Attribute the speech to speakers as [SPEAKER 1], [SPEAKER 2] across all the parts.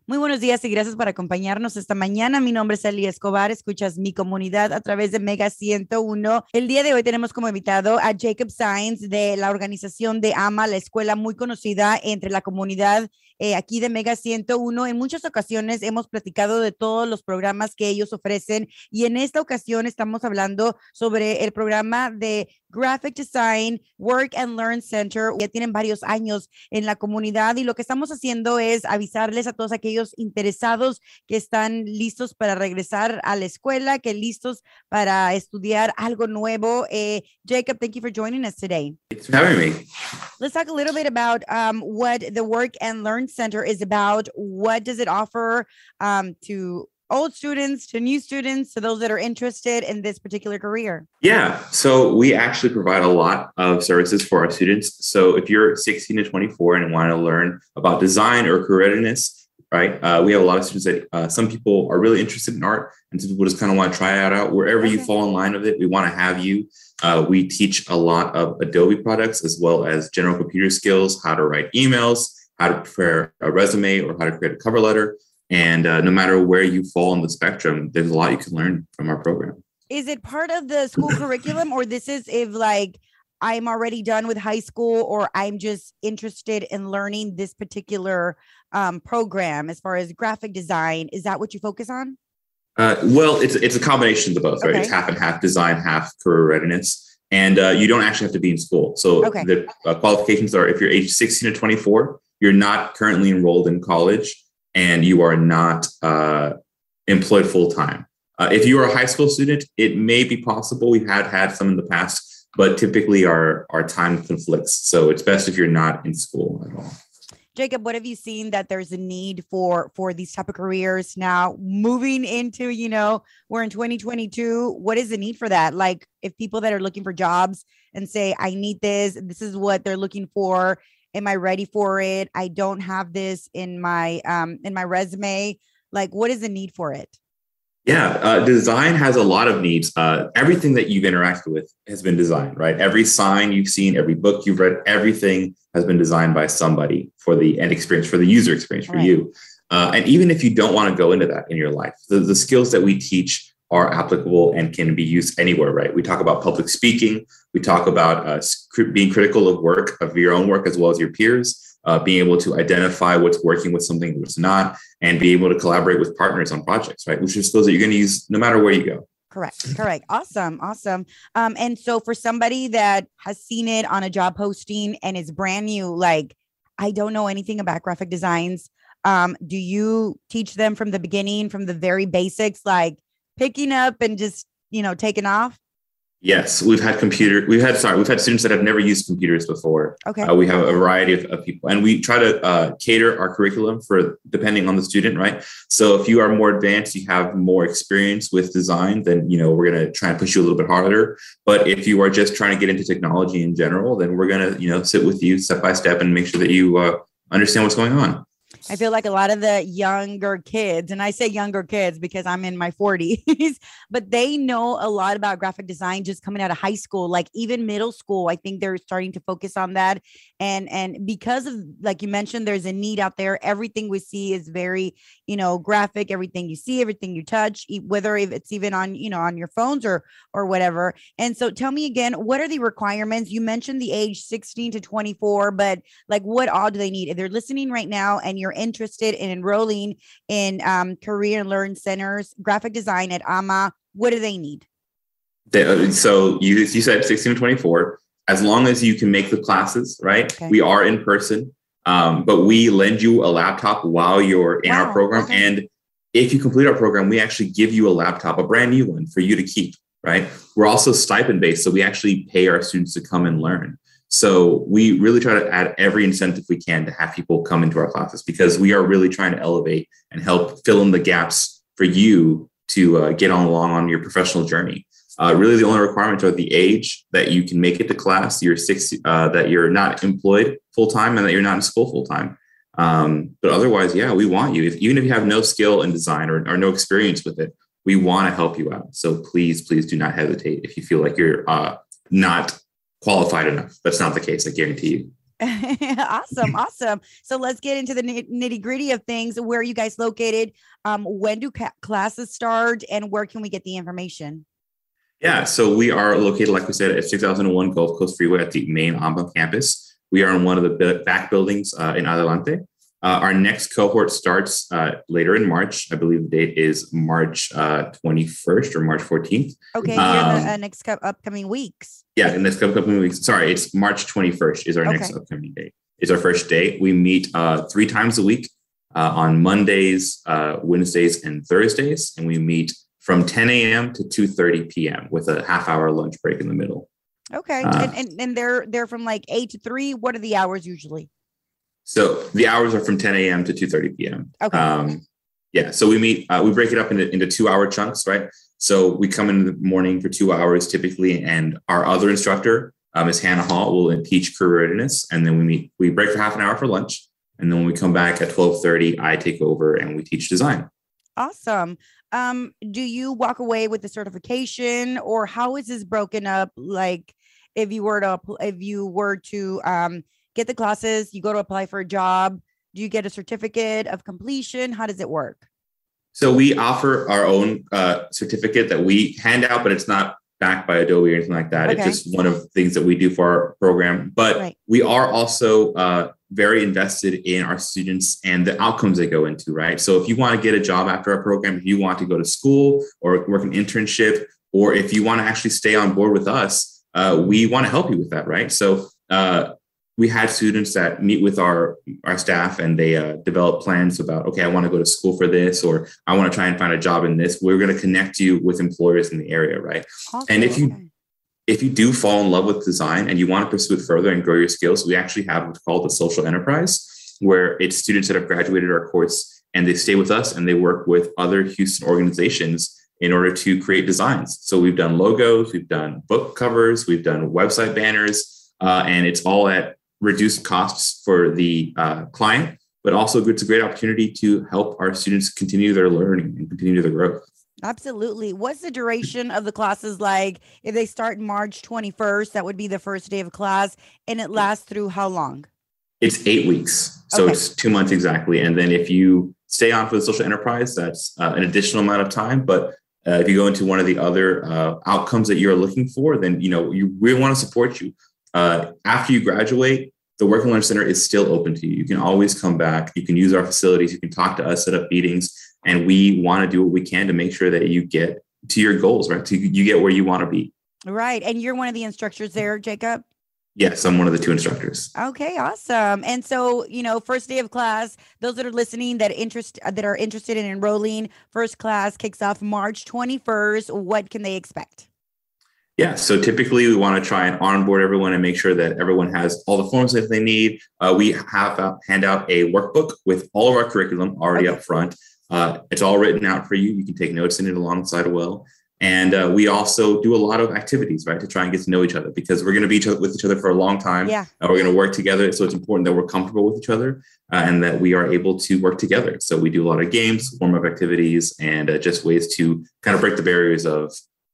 [SPEAKER 1] Muy buenos días y gracias por acompañarnos esta mañana. Mi nombre es Eli Escobar. Escuchas Mi Comunidad a través de Mega 101. El día de hoy tenemos como invitado a Jacob Sainz de la organización de AMA, la escuela muy conocida entre la comunidad aquí de Mega 101. En muchas ocasiones hemos platicado de todos los programas que ellos ofrecen y en esta ocasión estamos hablando sobre el programa de Graphic Design Work and Learn Center. Ya tienen varios años en la comunidad y lo que estamos haciendo es avisarles a todos aquellos interesados que están listos para regresar a la escuela, que listos para estudiar algo nuevo. Jacob, thank you for joining us today.
[SPEAKER 2] Thanks for having me.
[SPEAKER 1] Let's talk a little bit about what the Work and Learn Center is about. What does it offer to old students, to new students, to those that are interested in this particular career?
[SPEAKER 2] Yeah, so we actually provide a lot of services for our students. So if you're 16 to 24 and want to learn about design or career readiness, right? We have a lot of students that some people are really interested in art and some people just kind of want to try it out. Wherever you fall in line with it, we want to have you. We teach a lot of Adobe products as well as general computer skills, how to write emails, how to prepare a resume or how to create a cover letter. And no matter where you fall on the spectrum, there's a lot you can learn from our program.
[SPEAKER 1] Is it part of the school curriculum, or this is if like I'm already done with high school or I'm just interested in learning this particular program as far as graphic design? Is that what you focus on?
[SPEAKER 2] Well, it's a combination of both, right?
[SPEAKER 1] Okay.
[SPEAKER 2] It's half and half design, half career readiness. And you don't actually have to be in school. So the qualifications are if you're age 16 to 24, you're not currently enrolled in college, and you are not employed full-time. If you are a high school student, it may be possible. We've had some in the past, but typically our time conflicts. So it's best if you're not in school at all.
[SPEAKER 1] Jacob, what have you seen that there's a need for these type of careers now moving into, we're in 2022. What is the need for that? Like if people that are looking for jobs and say, I need this is what they're looking for. Am I ready for it? I don't have this in my resume. Like, what is the need for it?
[SPEAKER 2] Yeah, design has a lot of needs. Everything that you've interacted with has been designed, right? Every sign you've seen, every book you've read, everything has been designed by somebody for the end experience, for the user experience, for you. And even if you don't want to go into that in your life, the skills that we teach are applicable and can be used anywhere, right? We talk about public speaking. We talk about being critical of your own work as well as your peers, being able to identify what's working with something and what's not, and be able to collaborate with partners on projects, right? Which are skills that you're going to use no matter where you go.
[SPEAKER 1] Correct. Awesome. And so for somebody that has seen it on a job posting and it's brand new, like, I don't know anything about graphic designs. Do you teach them from the beginning, from the very basics, like picking up and just, taking off?
[SPEAKER 2] Yes, we've had students that have never used computers before.
[SPEAKER 1] Okay.
[SPEAKER 2] We have a variety of people, and we try to cater our curriculum for depending on the student, right? So if you are more advanced, you have more experience with design, then, we're going to try and push you a little bit harder. But if you are just trying to get into technology in general, then we're going to, sit with you step by step and make sure that you understand what's going on.
[SPEAKER 1] I feel like a lot of the younger kids, and I say younger kids because I'm in my 40s, but they know a lot about graphic design just coming out of high school, like even middle school. I think they're starting to focus on that. And because of, like you mentioned, there's a need out there. Everything we see is very, graphic, everything you see, everything you touch, whether if it's even on, on your phones or whatever. And so tell me again, what are the requirements? You mentioned the age 16 to 24, but like what all do they need? If they're listening right now and you're interested in enrolling in Career and Learn Centers, graphic design at AMA, what do they need?
[SPEAKER 2] So you said 16 to 24, as long as you can make the classes, right? Okay. We are in person, but we lend you a laptop while you're in our program. Okay. And if you complete our program, we actually give you a laptop, a brand new one for you to keep, right? We're also stipend based. So we actually pay our students to come and learn. So we really try to add every incentive we can to have people come into our classes because we are really trying to elevate and help fill in the gaps for you to get on along on your professional journey. Really, the only requirements are the age that you can make it to class, that you're not employed full time, and that you're not in school full time. But otherwise, yeah, we want you. Even if you have no skill in design or no experience with it, we want to help you out. So please do not hesitate if you feel like you're not qualified enough. That's not the case, I guarantee you.
[SPEAKER 1] Awesome. Awesome. So let's get into the nitty gritty of things. Where are you guys located? When do classes start and where can we get the information?
[SPEAKER 2] Yeah, so we are located, like we said, at 6001 Gulf Coast Freeway at the main AMA campus. We are in one of the back buildings in Adelante. Our next cohort starts later in March. I believe the date is March 21st or March 14th.
[SPEAKER 1] Okay, in the next upcoming weeks.
[SPEAKER 2] Yeah, in the next upcoming weeks. Sorry, it's March 21st is our next upcoming date. It's our first day. We meet 3 times a week on Mondays, Wednesdays, and Thursdays. And we meet from 10 a.m. to 2:30 p.m. with a half-hour lunch break in the middle.
[SPEAKER 1] Okay, and they're from like 8 to 3. What are the hours usually?
[SPEAKER 2] So the hours are from 10 a.m. to 2:30 p.m.
[SPEAKER 1] Okay.
[SPEAKER 2] Yeah. So we meet, we break it up into 2-hour chunks, right? So we come in the morning for 2 hours typically, and our other instructor, Ms. Hannah Hall, will teach career readiness. And then we break for half an hour for lunch. And then when we come back at 12:30, I take over and we teach design.
[SPEAKER 1] Awesome. Do you walk away with the certification, or how is this broken up? Like if you were to get the classes, you go to apply for a job, do you get a certificate of completion? How does it work?
[SPEAKER 2] So we offer our own certificate that we hand out, but it's not backed by Adobe or anything like that. Okay. It's just one of the things that we do for our program. But we are also very invested in our students and the outcomes they go into, right? So if you want to get a job after our program, if you want to go to school or work an internship, or if you want to actually stay on board with us, we want to help you with that, right? So we had students that meet with our staff and they develop plans about, okay, I want to go to school for this, or I want to try and find a job in this. We're going to connect you with employers in the area, right? Awesome. And if you do fall in love with design and you want to pursue it further and grow your skills, we actually have what's called a social enterprise, where it's students that have graduated our course and they stay with us and they work with other Houston organizations in order to create designs. So we've done logos, we've done book covers, we've done website banners, and it's all at reduced costs for the client, but also it's a great opportunity to help our students continue their learning and continue their growth.
[SPEAKER 1] Absolutely. What's the duration of the classes like? If they start March 21st, that would be the first day of class, and it lasts through how long?
[SPEAKER 2] It's 8 weeks. So It's 2 months exactly. And then if you stay on for the social enterprise, that's an additional amount of time. But if you go into one of the other outcomes that you're looking for, then we want to support you. After you graduate, the Work and Learn Center is still open to you. You can always come back. You can use our facilities. You can talk to us, set up meetings, and we want to do what we can to make sure that you get to your goals, right? So you get where you want to be.
[SPEAKER 1] Right. And you're one of the instructors there, Jacob?
[SPEAKER 2] Yes, I'm one of the 2 instructors.
[SPEAKER 1] Okay, awesome. And so, first day of class, those that are listening that are interested in enrolling, first class kicks off March 21st. What can they expect?
[SPEAKER 2] Yeah, so typically we want to try and onboard everyone and make sure that everyone has all the forms that they need. We hand out a workbook with all of our curriculum already up front. It's all written out for you. You can take notes in it alongside as well. And we also do a lot of activities, right, to try and get to know each other, because we're going to be with each other for a long time. Yeah. We're going to work together. So it's important that we're comfortable with each other and that we are able to work together. So we do a lot of games, warm-up activities, and just ways to kind of break the barriers of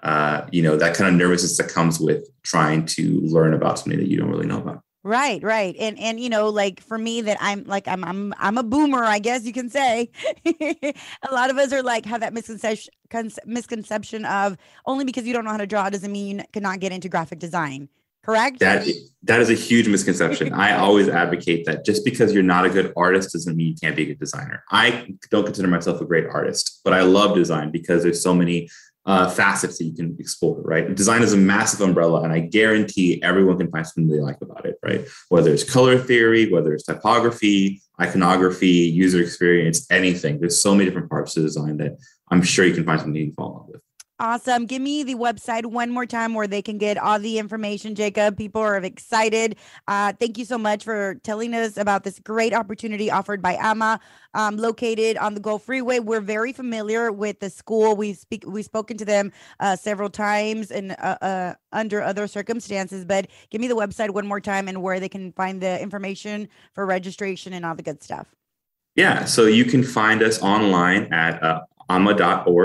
[SPEAKER 2] that kind of nervousness that comes with trying to learn about something that you don't really know about.
[SPEAKER 1] Right. And like for me, that I'm a boomer, I guess you can say. A lot of us are like, have that misconception of only because you don't know how to draw doesn't mean you cannot get into graphic design. Correct?
[SPEAKER 2] That is a huge misconception. I always advocate that just because you're not a good artist doesn't mean you can't be a good designer. I don't consider myself a great artist, but I love design because there's so many facets that you can explore, right? Design is a massive umbrella, and I guarantee everyone can find something they like about it, right? Whether it's color theory, whether it's typography, iconography, user experience, anything. There's so many different parts to design that I'm sure you can find something you can fall in love with.
[SPEAKER 1] Awesome. Give me the website one more time where they can get all the information, Jacob. People are excited. Thank you so much for telling us about this great opportunity offered by AMA, located on the Gulf Freeway. We're very familiar with the school. We've spoken to them several times and under other circumstances, but give me the website one more time and where they can find the information for registration and all the good stuff.
[SPEAKER 2] Yeah. So you can find us online at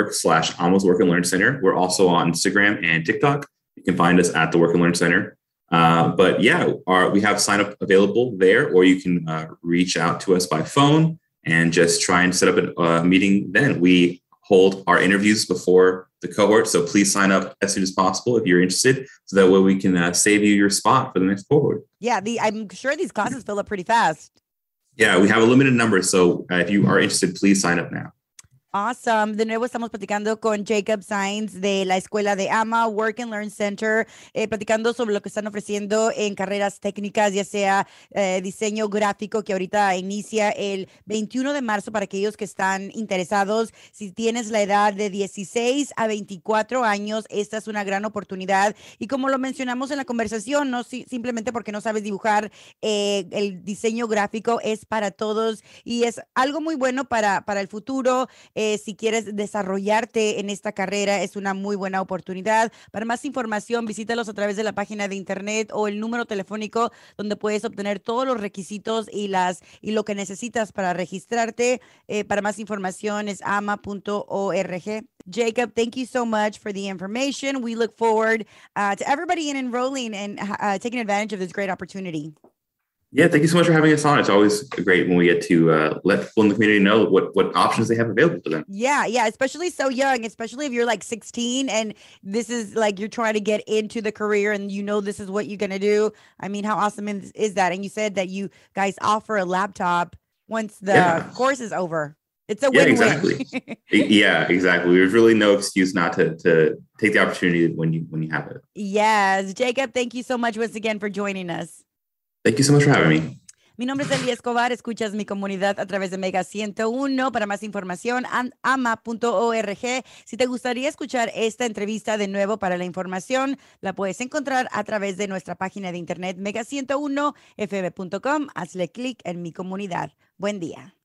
[SPEAKER 2] ama.org/Ama's Work and Learn Center. We're also on Instagram and TikTok. You can find us at the Work and Learn Center. But yeah, we have sign up available there, or you can reach out to us by phone and just try and set up a meeting then. We hold our interviews before the cohort, so please sign up as soon as possible if you're interested, so that way we can save you your spot for the next cohort.
[SPEAKER 1] Yeah, I'm sure these classes fill up pretty fast.
[SPEAKER 2] Yeah, we have a limited number, so if you are interested, please sign up now.
[SPEAKER 1] Awesome. De nuevo estamos platicando con Jacob Sainz de la escuela de AMA Work and Learn Center, platicando sobre lo que están ofreciendo en carreras técnicas, ya sea diseño gráfico, que ahorita inicia el 21 de marzo para aquellos que están interesados. Si tienes la edad de 16 a 24 años, esta es una gran oportunidad. Y como lo mencionamos en la conversación, no simplemente porque no sabes dibujar, el diseño gráfico es para todos y es algo muy bueno para el futuro. Si quieres desarrollarte en esta carrera, es una muy buena oportunidad. Para más información, visítalos a través de la página de internet o el número telefónico donde puedes obtener todos los requisitos y lo que necesitas para registrarte. Para más información es ama.org. Jacob, thank you so much for the information. We look forward to everybody enrolling and taking advantage of this great opportunity.
[SPEAKER 2] Yeah, thank you so much for having us on. It's always great when we get to let people in the community know what options they have available to them.
[SPEAKER 1] Yeah, especially so young, especially if you're like 16 and this is like you're trying to get into the career and you know this is what you're going to do. I mean, how awesome is that? And you said that you guys offer a laptop once the course is over. It's a win-win.
[SPEAKER 2] Exactly. Yeah, exactly. There's really no excuse not to take the opportunity when you have it.
[SPEAKER 1] Yes. Jacob, thank you so much once again for joining us.
[SPEAKER 2] Thank you so much for having me.
[SPEAKER 1] Mi nombre es Eli Escobar, escuchas mi comunidad a través de Mega 101. Para más información, ama.org. Si te gustaría escuchar esta entrevista de nuevo para la información, la puedes encontrar a través de nuestra página de internet mega101fm.com. Hazle clic en mi comunidad. Buen día.